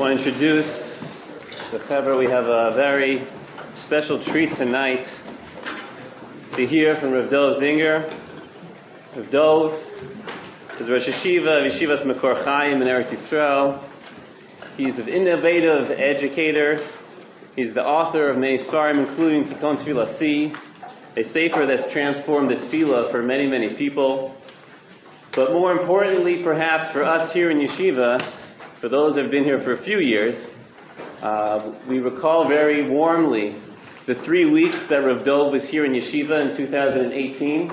want to introduce the Chaver. We have a very special treat tonight to hear from Rav Dov Zinger. Rav Dov is Rosh Yeshiva of Yeshivas Mekor Chaim in Eretz Yisrael. He's an innovative educator. He's the author of many Sfarim, including Tikkun Tefillah C, a sefer that's transformed the Tefillah for many, many people. But more importantly, perhaps for us here in Yeshiva, for those that have been here for a few years, we recall very warmly the 3 weeks that Rav Dov was here in Yeshiva in 2018.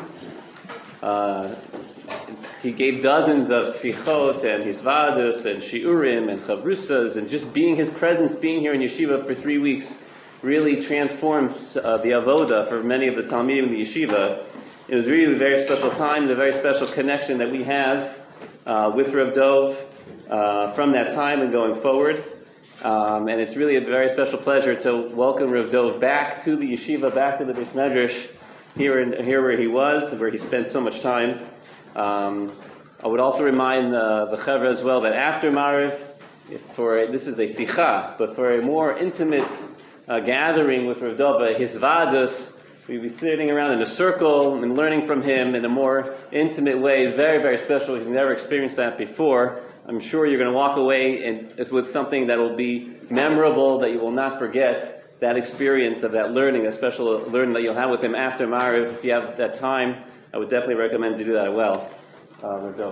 He gave dozens of sichot and hisvadus and shiurim and chavrusas, and just his presence being here in Yeshiva for 3 weeks really transformed the avoda for many of the talmidim in the yeshiva. It was really a very special time, the very special connection that we have with Rav Dov from that time and going forward. And it's really a very special pleasure to welcome Rav Dov back to the yeshiva, back to the Beis Medrash, here where he was, where he spent so much time. I would also remind the Chaver as well that after Mariv, this is a sicha, but for a more intimate gathering with Rav Dov, hisvadus, we'd be sitting around in a circle and learning from him in a more intimate way. It's very, very special. If you've never experienced that before, I'm sure you're going to walk away with something that will be memorable, that you will not forget. That experience of that learning, a special learning that you'll have with him after Mariv. If you have that time, I would definitely recommend to do that well. Rav Dov.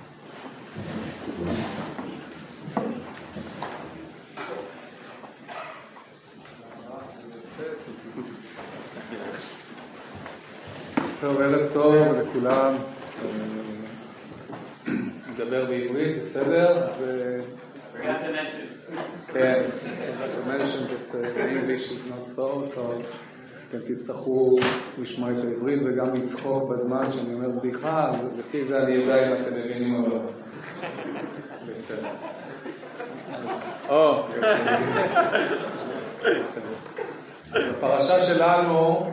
טוב, ערב טוב לכולם. נדבר בעברית, בסדר? אז... Forgot to mention. כן, I mentioned that English is not so אתם תצטרכו לשמוע את העברית וגם לצחוק בזמן שאני אומר בדיחה, אז לפי זה אני יודע אם אתם מבינים או לא. בסדר. בסדר. הפרשה שלנו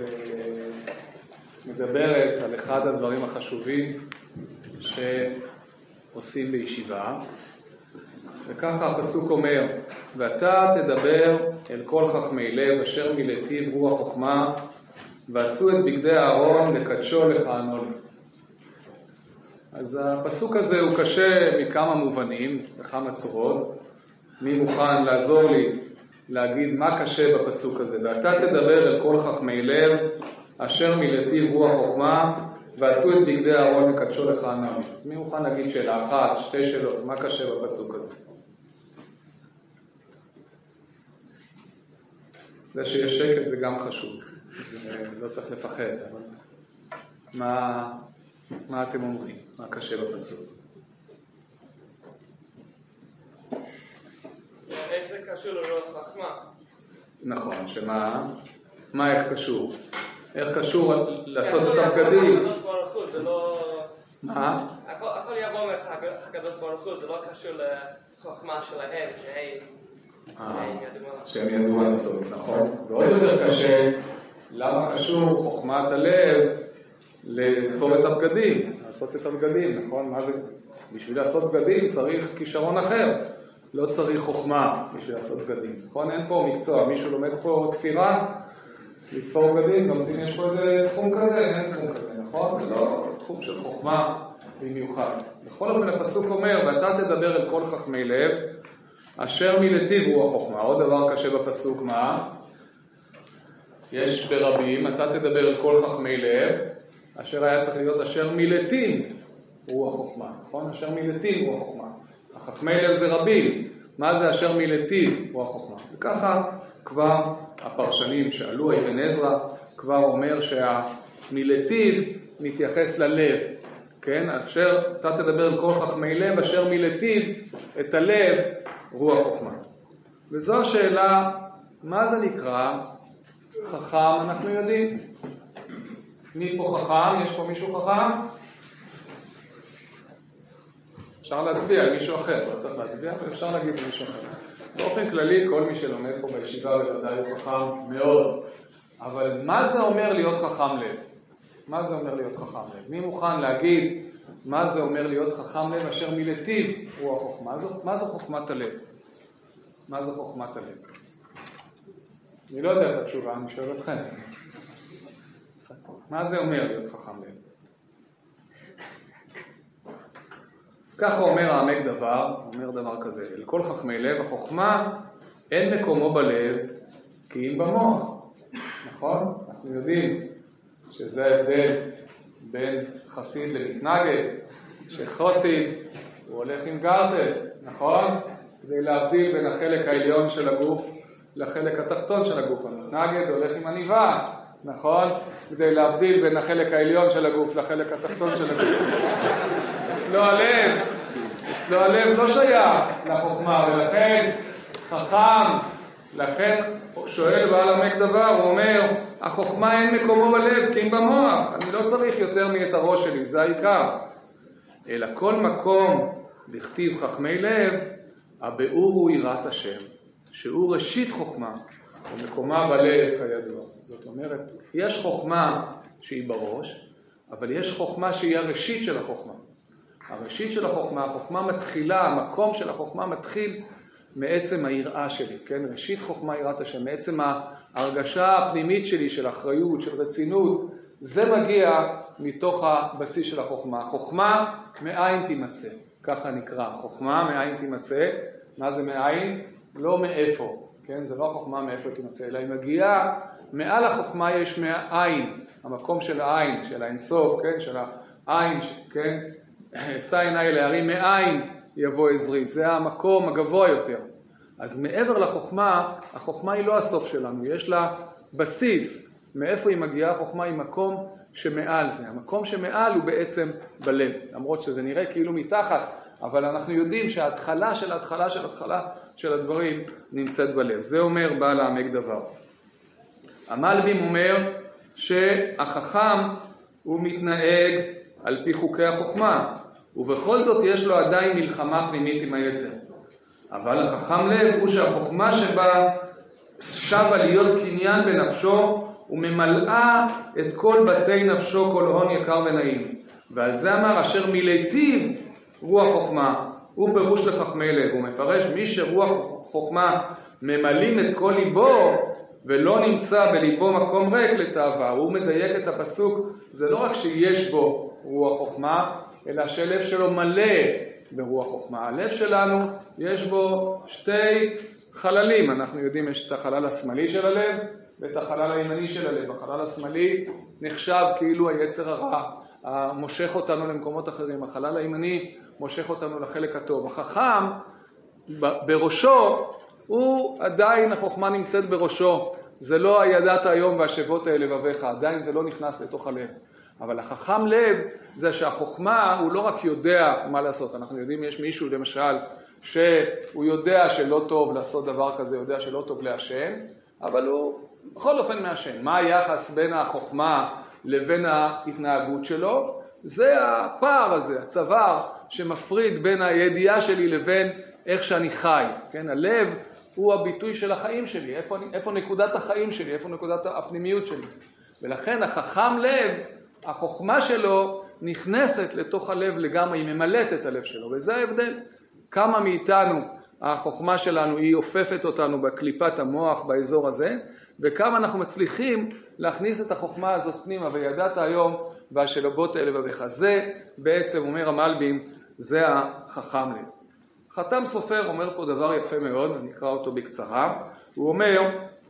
מדברת על אחד הדברים החשובים שעושים בישיבה, וככה הפסוק אומר, ואתה תדבר אל כל חכמי לב אשר מלטיב רוח חוכמה, ועשו את בגדי אהרון לקדשו לכהנו לי. אז הפסוק הזה הוא קשה מכמה מובנים, בכמה צורות. מי מוכן לעזור לי להגיד מה קשה בפסוק הזה? ואתה תדבר אל כל חכמי לב אשר מלטיב רוח חוכמה, ועשו את בגדי אהרון לקדשו לכהנו לי. מי מוכן להגיד שאלה אחת, שתי שאלות, מה קשה בפסוק הזה? זה שיש שקט זה גם חשוב, זה לא צריך לפחד, אבל מה אתם אומרים? מה קשה בפסוק? איך זה קשור לרוח חכמה? נכון, מה איך קשור? איך קשור לעשות את הבגדים? הקדוש ברוך הוא, זה לא... מה? הכל יבוא מהקדוש ברוך הוא, זה לא קשור לחוכמה שלהם, שהם ידעו מה לעשות, נכון? ועוד יותר קשה, למה קשור חוכמת הלב לתפור את הבגדים, לעשות את הבגדים, נכון? מה זה? בשביל לעשות בגדים צריך כישרון אחר, לא צריך חוכמה בשביל לעשות בגדים, נכון? אין פה מקצוע, מישהו לומד פה תפירה, לתפור בגדים, לומדים יש פה איזה תחום כזה, אין תחום כזה, נכון? זה לא תחום של חוכמה במיוחד. בכל אופן הפסוק אומר, ואתה תדבר אל כל חכמי לב, אשר מלטיב רוח חוכמה. עוד דבר קשה בפסוק, מה? יש ברבים, אתה תדבר אל כל חכמי לב, אשר היה צריך להיות אשר מלטיב רוח חוכמה, נכון? אשר מלטיב רוח חוכמה. החכמי לב זה רבים, מה זה אשר מלטיב רוח חוכמה? וככה כבר הפרשנים שאלו, אבן עזרא כבר אומר שהמלטיב מתייחס ללב, כן? אשר אתה תדבר אל כל חכמי לב, אשר מלטיב את הלב רוח חוכמה. וזו השאלה, מה זה נקרא חכם? אנחנו יודעים. מי פה חכם? יש פה מישהו חכם? אפשר להצביע על מישהו אחר, לא צריך להצביע, אבל אפשר להגיד על מישהו אחר. באופן כללי, כל מי שלומד פה בישיבה בוודאי הוא חכם מאוד. אבל מה זה אומר להיות חכם לב? מה זה אומר להיות חכם לב? מי מוכן להגיד מה זה אומר להיות חכם לב אשר מלטיב רוח חוכמה? מה זו חוכמת הלב? מה זה חוכמת הלב? אני לא יודע את התשובה, אני שואל אתכם. מה זה אומר להיות חכם לב? אז ככה אומר העמק דבר, אומר דבר כזה, אל כל חכמי לב, החוכמה אין מקומו בלב, כי אם במוח. נכון? אנחנו יודעים שזה ההבדל בין חסיד למתנגד, שחסיד הוא הולך עם גרדל, נכון? כדי להבדיל בין החלק העליון של הגוף לחלק התחתון של הגוף. המתנגד הולך עם עניבה, נכון? כדי להבדיל בין החלק העליון של הגוף לחלק התחתון של הגוף. אצלו הלב לא שייך לחוכמה, ולכן חכם, לכן שואל בעל עמק דבר, הוא אומר, החוכמה אין מקומו בלב, כי אם במוח, אני לא צריך יותר מאת הראש שלי, זה העיקר. אלא כל מקום לכתיב חכמי לב, הביאור הוא יראת השם, שהוא ראשית חוכמה, ומקומה בלב כידוע. זאת אומרת, יש חוכמה שהיא בראש, אבל יש חוכמה שהיא הראשית של החוכמה. הראשית של החוכמה, החוכמה מתחילה, המקום של החוכמה מתחיל מעצם היראה שלי, כן? ראשית חוכמה יראת השם, מעצם ההרגשה הפנימית שלי של אחריות, של רצינות, זה מגיע מתוך הבסיס של החוכמה. חוכמה מאין תימצא, ככה נקרא, חוכמה מאין תימצא. מה זה מאין? לא מאיפה, כן? זה לא החוכמה מאיפה תימצא, אלא היא מגיעה, מעל החוכמה יש מהעין, המקום של העין, של האינסוף, כן? של העין, כן? שא עיני להרים, מאין יבוא עזרי, זה המקום הגבוה יותר. אז מעבר לחוכמה, החוכמה היא לא הסוף שלנו, יש לה בסיס. מאיפה היא מגיעה? החוכמה היא מקום שמעל זה. המקום שמעל הוא בעצם בלב, למרות שזה נראה כאילו מתחת, אבל אנחנו יודעים שההתחלה של ההתחלה של ההתחלה של הדברים נמצאת בלב. זה אומר בעל העמק דבר. המלבים אומר שהחכם הוא מתנהג על פי חוקי החוכמה, ובכל זאת יש לו עדיין מלחמה פנימית עם היצר. אבל החכם לב הוא שהחוכמה שבה שווה להיות קניין בנפשו, וממלאה את כל בתי נפשו כל הון יקר ונעים. ועל זה אמר אשר מלהיטיב רוח חוכמה, הוא פירוש לחכמי לב. הוא מפרש מי שרוח חוכמה ממלאים את כל ליבו, ולא נמצא בליבו מקום ריק לתאווה. הוא מדייק את הפסוק, זה לא רק שיש בו רוח חוכמה, אלא שהלב שלו מלא ברוח חוכמה. הלב שלנו יש בו שתי חללים, אנחנו יודעים יש את החלל השמאלי של הלב ואת החלל הימני של הלב. החלל השמאלי נחשב כאילו היצר הרע, מושך אותנו למקומות אחרים. החלל הימני מושך אותנו לחלק הטוב. החכם בראשו, הוא עדיין החוכמה נמצאת בראשו. זה לא הידעת היום והשבות לבביך, עדיין זה לא נכנס לתוך הלב. אבל החכם לב זה שהחוכמה הוא לא רק יודע מה לעשות. אנחנו יודעים, יש מישהו למשל שהוא יודע שלא טוב לעשות דבר כזה, יודע שלא טוב להשם, אבל הוא בכל אופן מהשם. מה היחס בין החוכמה לבין ההתנהגות שלו? זה הפער הזה, הצוואר שמפריד בין הידיעה שלי לבין איך שאני חי. כן? הלב הוא הביטוי של החיים שלי, איפה נקודת החיים שלי, איפה נקודת הפנימיות שלי. ולכן החכם לב, החוכמה שלו נכנסת לתוך הלב לגמרי, היא ממלאת את הלב שלו, וזה ההבדל. כמה מאיתנו החוכמה שלנו היא עופפת אותנו בקליפת המוח באזור הזה, וכמה אנחנו מצליחים להכניס את החוכמה הזאת פנימה, וידעת היום והשלבות לבביך. זה בעצם אומר המלבים, זה החכם לב. חתם סופר אומר פה דבר יפה מאוד, אני אקרא אותו בקצרה. הוא אומר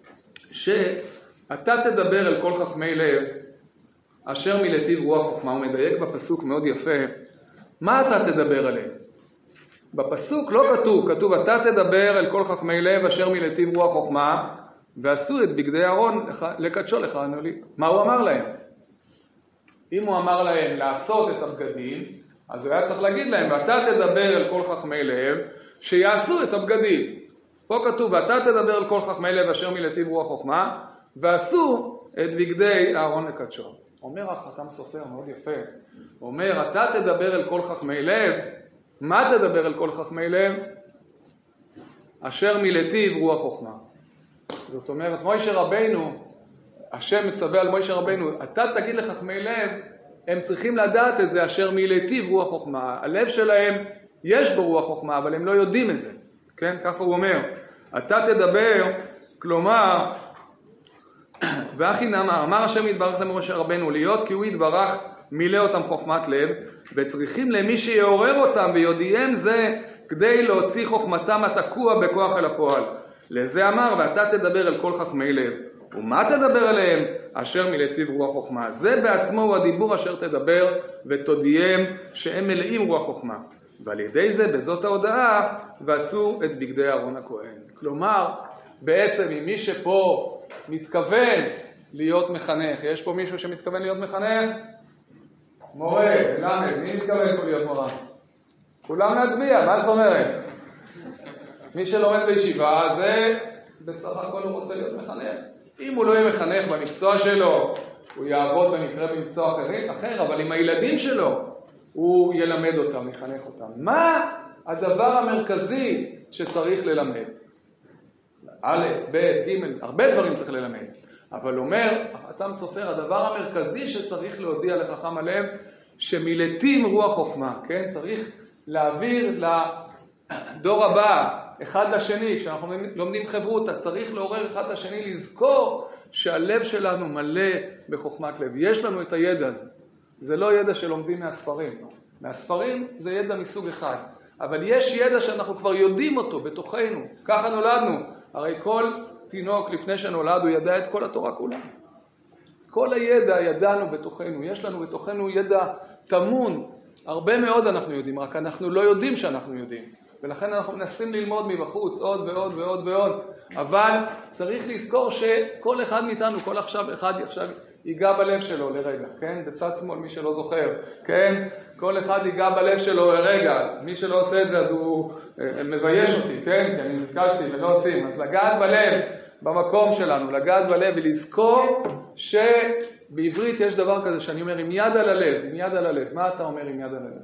שאתה תדבר אל כל חכמי לב אשר מלהיטיב רוח חוכמה. הוא מדייק בפסוק מאוד יפה. מה אתה תדבר עליהם? בפסוק לא כתוב אתה תדבר אל כל חכמי לב אשר מלהיטיב רוח חוכמה, ועשו את בגדי אהרון לקדשו לכהנו לי. מה הוא אמר להם? אם הוא אמר להם לעשות את הבגדים, אז הוא היה צריך להגיד להם, ואתה תדבר אל כל חכמי לב שיעשו את הבגדים. פה כתוב, ואתה תדבר אל כל חכמי לב אשר מלהיטיב רוח חוכמה, ועשו את בגדי אהרון לקדשו. אומר החתם סופר מאוד יפה, הוא אומר, אתה תדבר אל כל חכמי לב. מה תדבר אל כל חכמי לב? אשר מלהיטיב רוח חוכמה. זאת אומרת, מוישה רבינו, השם מצווה על מוישה רבינו, אתה תגיד לחכמי לב, הם צריכים לדעת את זה, אשר מלהיטיב רוח חוכמה. הלב שלהם יש בו רוח חוכמה, אבל הם לא יודעים את זה. כן? ככה הוא אומר. אתה תדבר, כלומר, ואחי נאמר, אמר השם יתברך למשה רבנו, להיות כי הוא יתברך מילא אותם חוכמת לב, וצריכים למי שיעורר אותם ויודיעם זה, כדי להוציא חוכמתם התקוע בכוח אל הפועל. לזה אמר, ואתה תדבר אל כל חכמי לב. ומה תדבר עליהם? אשר מלטיב רוח חוכמה. זה בעצמו הוא הדיבור אשר תדבר, ותודיעם שהם מלאים רוח חוכמה. ועל ידי זה, בזאת ההודעה, ועשו את בגדי אהרון הכהן. כלומר, בעצם אם מי שפה מתכוון להיות מחנך, יש פה מישהו שמתכוון להיות מחנך? מורה, למד, מי מתכוון פה להיות מורה? כולם להצביע, מה זאת אומרת? מי שלומד בישיבה, זה בסך הכל הוא רוצה להיות מחנך. אם הוא לא יהיה מחנך במקצוע שלו, הוא יעבוד במקרה במקצוע אחר, אבל עם הילדים שלו, הוא ילמד אותם, יחנך אותם. מה הדבר המרכזי שצריך ללמד? א', ב', ג', הרבה דברים צריך ללמד. אבל אומר, החתם סופר, הדבר המרכזי שצריך להודיע לחכם הלב, שמילתים רוח חוכמה, כן? צריך להעביר לדור הבא, אחד לשני, כשאנחנו לומדים חברותא, צריך לעורר אחד לשני, לזכור שהלב שלנו מלא בחוכמת לב. יש לנו את הידע הזה. זה לא ידע שלומדים מהספרים. מהספרים זה ידע מסוג אחד. אבל יש ידע שאנחנו כבר יודעים אותו בתוכנו. ככה נולדנו. הרי כל תינוק לפני שנולד הוא ידע את כל התורה כולה. כל הידע ידענו בתוכנו. יש לנו בתוכנו ידע תמון. הרבה מאוד אנחנו יודעים, רק אנחנו לא יודעים שאנחנו יודעים. ולכן אנחנו מנסים ללמוד מבחוץ עוד ועוד ועוד ועוד. אבל צריך לזכור שכל אחד מאיתנו, כל אחד עכשיו ייגע בלב שלו לרגע, כן? בצד שמאל מי שלא זוכר, כן? כל אחד ייגע בלב שלו לרגע. מי שלא עושה את זה אז הוא מבייש אותי, כן? כי אני נתקלתי ולא עושים. אז לגעת בלב במקום שלנו, לגעת בלב ולזכור שבעברית יש דבר כזה שאני אומר עם יד על הלב, עם יד על הלב. מה אתה אומר עם יד על הלב?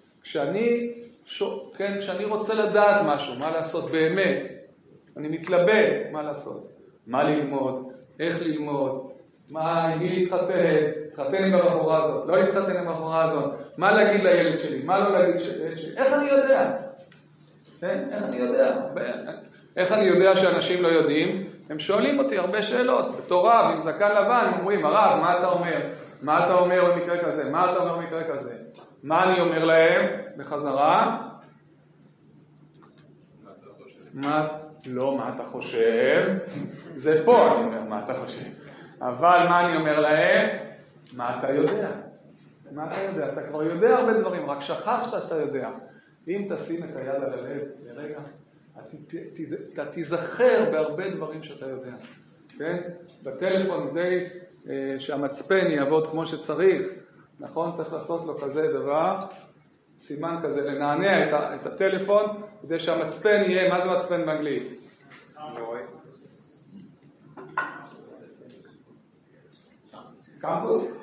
כשאני רוצה לדעת משהו, מה לעשות באמת, אני מתלבט מה לעשות, מה ללמוד, איך ללמוד, עם מי להתחתן עם הבחורה הזאת, לא להתחתן עם הבחורה הזאת, מה להגיד לילד שלי, מה לא להגיד לילד שלי, איך אני יודע? איך אני יודע שאנשים לא יודעים? הם שואלים אותי הרבה שאלות, בתור רב, עם זקן לבן, הם אומרים, הרב, מה אתה אומר? מה אתה אומר במקרה כזה? מה אתה אומר במקרה כזה? מה אני אומר להם בחזרה? מה אתה חושב? זה פה אני אומר מה אתה חושב. אבל מה אני אומר להם? מה אתה יודע? מה אתה יודע? אתה כבר יודע הרבה דברים, רק שכחת שאתה יודע. אם תשים את היד על הלב לרגע, אתה תיזכר בהרבה דברים שאתה יודע. כן? בטלפון די שהמצפן יעבוד כמו שצריך, נכון? צריך לעשות לו כזה דבר, סימן כזה, לנענע את הטלפון, כדי שהמצפן יהיה, מה זה מצפן באנגלית? קמפוס?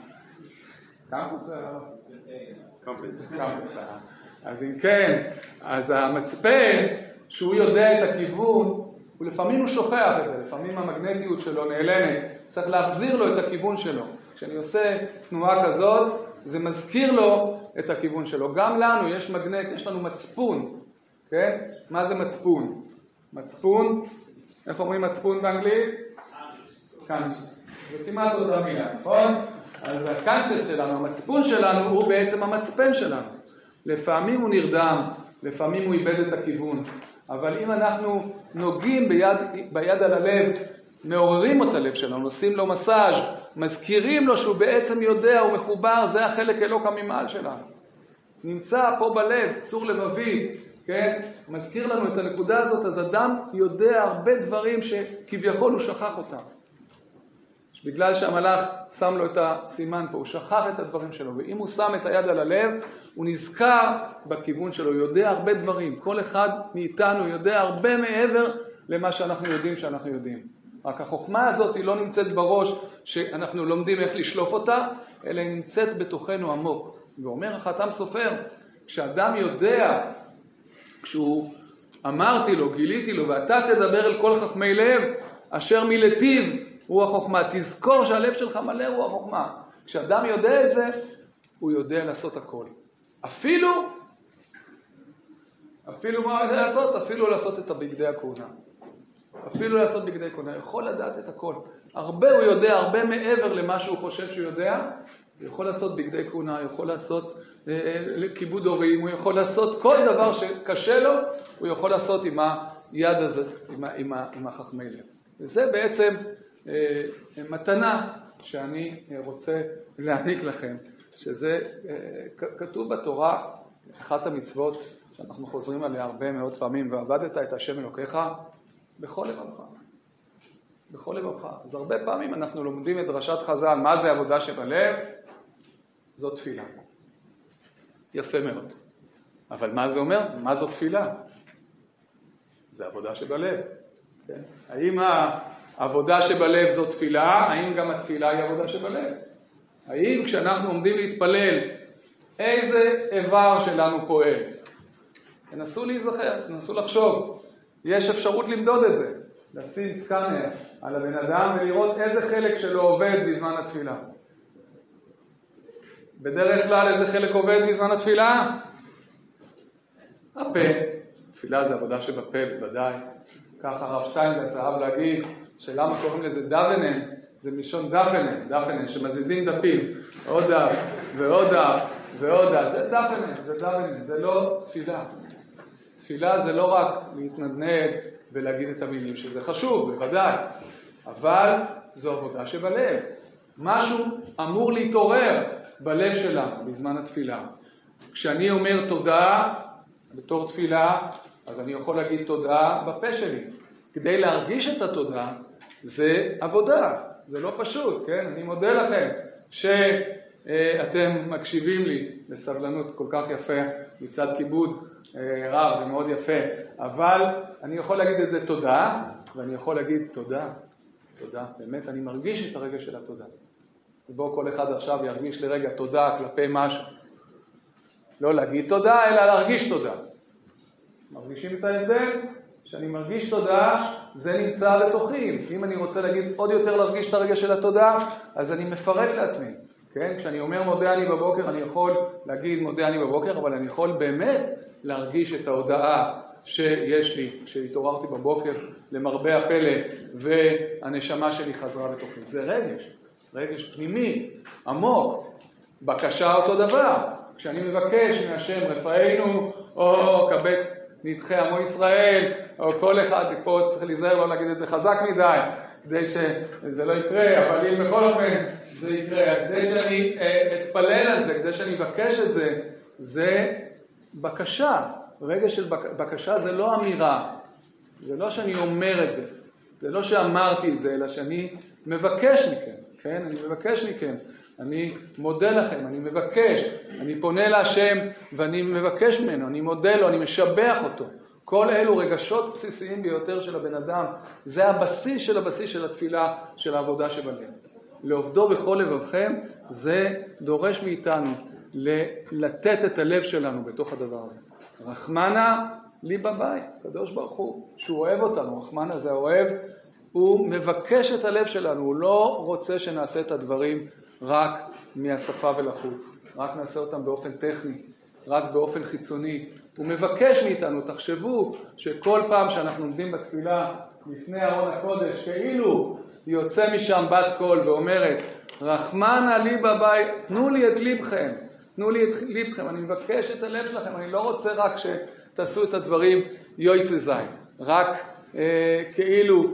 קמפוס. אז אם כן, אז המצפן, שהוא יודע את הכיוון, ולפעמים הוא שוכח את זה, לפעמים המגנטיות שלו נעלמת, צריך להחזיר לו את הכיוון שלו. כשאני עושה תנועה כזאת, זה מזכיר לו את הכיוון שלו. גם לנו יש מגנט, יש לנו מצפון. כן? מה זה מצפון? מצפון, איך אומרים מצפון באנגלית? קאנצ'ס. זה כמעט אותה מילה, נכון? אז הקאנצ'ס שלנו, המצפון שלנו, הוא בעצם המצפן שלנו. לפעמים הוא נרדם, לפעמים הוא איבד את הכיוון. אבל אם אנחנו נוגעים ביד על הלב, מעוררים את הלב שלנו, עושים לו מסאז', מזכירים לו שהוא בעצם יודע, הוא מחובר, זה החלק אלוקא ממעל שלנו. נמצא פה בלב, צור לבבי, כן? מזכיר לנו את הנקודה הזאת, אז אדם יודע הרבה דברים שכביכול הוא שכח אותם. בגלל שהמלאך שם לו את הסימן פה, הוא שכח את הדברים שלו, ואם הוא שם את היד על הלב, הוא נזכר בכיוון שלו, הוא יודע הרבה דברים. כל אחד מאיתנו יודע הרבה מעבר למה שאנחנו יודעים שאנחנו יודעים. רק החוכמה הזאת היא לא נמצאת בראש שאנחנו לומדים איך לשלוף אותה, אלא היא נמצאת בתוכנו עמוק. ואומר החתם סופר, כשאדם יודע, כשהוא אמרתי לו, גיליתי לו, ואתה תדבר אל כל חכמי לב, אשר מלטיב רוח חוכמה, תזכור שהלב שלך מלא רוח חוכמה. כשאדם יודע את זה, הוא יודע לעשות הכל. אפילו אפילו מה הוא לעשות? אפילו לעשות את הבגדי הכהונה. אפילו לעשות בגדי כהונה. יכול לדעת את הכל. הרבה הוא יודע, הרבה מעבר למה שהוא חושב שהוא יודע. הוא יכול לעשות בגדי כהונה, הוא יכול לעשות כיבוד הורים, הוא יכול לעשות כל דבר שקשה לו, הוא יכול לעשות עם היד הזאת, עם החכמי לב. וזה בעצם מתנה שאני רוצה להעניק לכם, שזה כתוב בתורה, אחת המצוות שאנחנו חוזרים עליה הרבה מאוד פעמים, ועבדת את השם אלוקיך בכל לבבך. בכל לבבך. אז הרבה פעמים אנחנו לומדים את דרשת חז"ל, מה זה עבודה שבלב? זו תפילה. יפה מאוד. אבל מה זה אומר? מה זו תפילה? זה עבודה שבלב. כן? האם העבודה שבלב זו תפילה? האם גם התפילה היא עבודה שבלב? האם כשאנחנו עומדים להתפלל, איזה איבר שלנו פועל? תנסו להיזכר, תנסו לחשוב. יש אפשרות למדוד את זה. לשים סקאנר על הבן אדם ולראות איזה חלק שלו עובד בזמן התפילה. בדרך כלל איזה חלק עובד בזמן התפילה? הפה. תפילה זה עבודה שבפה בוודאי. ככה הרב שטיינזלץ אהב להגיד שלמה קוראים לזה דפנן, זה מלשון דפנן, דפנן, שמזיזים דפים, עוד דף ועוד דף ועוד דף, זה דפנן, זה דפנן, זה לא תפילה. תפילה זה לא רק להתנדנד ולהגיד את המילים, שזה חשוב, בוודאי, אבל זו עבודה שבלב. משהו אמור להתעורר בלב שלנו בזמן התפילה. כשאני אומר תודה בתור תפילה, אז אני יכול להגיד תודה בפה שלי. כדי להרגיש את התודה, זה עבודה, זה לא פשוט, כן? אני מודה לכם שאתם מקשיבים לי בסבלנות כל כך יפה מצד כיבוד רב, זה מאוד יפה, אבל אני יכול להגיד את זה תודה, ואני יכול להגיד תודה, תודה, באמת אני מרגיש את הרגע של התודה. אז בואו כל אחד עכשיו ירגיש לרגע תודה כלפי משהו. לא להגיד תודה, אלא להרגיש תודה. מרגישים את ההבדל? כשאני מרגיש תודה, זה נמצא בתוכי. אם אני רוצה להגיד עוד יותר להרגיש את הרגע של התודה, אז אני מפרט לעצמי. כן? כשאני אומר מודה אני בבוקר, אני יכול להגיד מודה אני בבוקר, אבל אני יכול באמת להרגיש את ההודעה שיש לי, כשהתעוררתי בבוקר למרבה הפלא, והנשמה שלי חזרה לתוכי. זה רגש, רגש פנימי, עמוק, בקשה אותו דבר. כשאני מבקש מהשם רפאנו, או קבץ נדחה עמו ישראל, או כל אחד, פה צריך להיזהר לא להגיד את זה חזק מדי, כדי שזה לא יקרה, אבל אם בכל אופן זה יקרה, כדי שאני אתפלל על זה, כדי שאני אבקש את זה, זה בקשה. רגע של בקשה זה לא אמירה, זה לא שאני אומר את זה, זה לא שאמרתי את זה, אלא שאני מבקש מכם, כן? אני מבקש מכם, אני מודה לכם, אני מבקש, אני פונה להשם ואני מבקש ממנו, אני מודה לו, אני משבח אותו. כל אלו רגשות בסיסיים ביותר של הבן אדם, זה הבסיס של התפילה, של העבודה שבלב. לעובדו בכל לבבכם, זה דורש מאיתנו לתת את הלב שלנו בתוך הדבר הזה. רחמנה לי בבית, קדוש ברוך הוא, שהוא אוהב אותנו, רחמנה זה אוהב, הוא מבקש את הלב שלנו, הוא לא רוצה שנעשה את הדברים רק מהשפה ולחוץ, רק נעשה אותם באופן טכני, רק באופן חיצוני. הוא מבקש מאיתנו, תחשבו שכל פעם שאנחנו עומדים בתפילה לפני ארון הקודש, כאילו יוצא משם בת קול ואומרת, רחמנה לי בבית, תנו לי את ליבכם, תנו לי את ליבכם, אני מבקש את הלב שלכם, אני לא רוצה רק שתעשו את הדברים יויצא זין, רק כאילו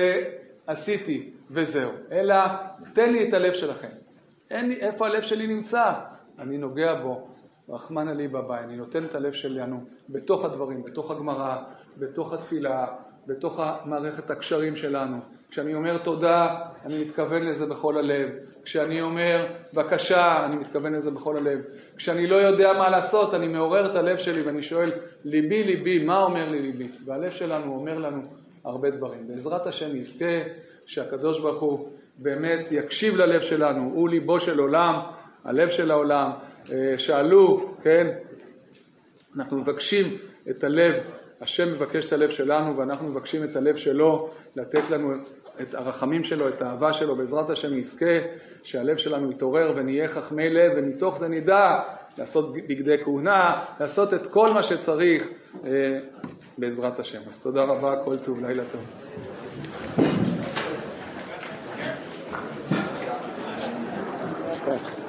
שעשיתי וזהו, אלא תן לי את הלב שלכם. אין לי, איפה הלב שלי נמצא? אני נוגע בו, רחמנה לי בבית, אני נותן את הלב שלנו בתוך הדברים, בתוך הגמרא, בתוך התפילה, בתוך מערכת הקשרים שלנו. כשאני אומר תודה, אני מתכוון לזה בכל הלב. כשאני אומר בקשה, אני מתכוון לזה בכל הלב. כשאני לא יודע מה לעשות, אני מעורר את הלב שלי ואני שואל, ליבי, ליבי, מה אומר לי ליבי? והלב שלנו אומר לנו הרבה דברים. בעזרת השם נזכה שהקדוש ברוך הוא באמת יקשיב ללב שלנו, הוא ליבו של עולם, הלב של העולם. שאלו, כן, אנחנו מבקשים את הלב, השם מבקש את הלב שלנו ואנחנו מבקשים את הלב שלו, לתת לנו את הרחמים שלו, את האהבה שלו, בעזרת השם נזכה שהלב שלנו יתעורר ונהיה חכמי לב, ומתוך זה נדע לעשות בגדי כהונה, לעשות את כל מה שצריך בעזרת השם. אז תודה רבה, כל טוב, לילה טוב.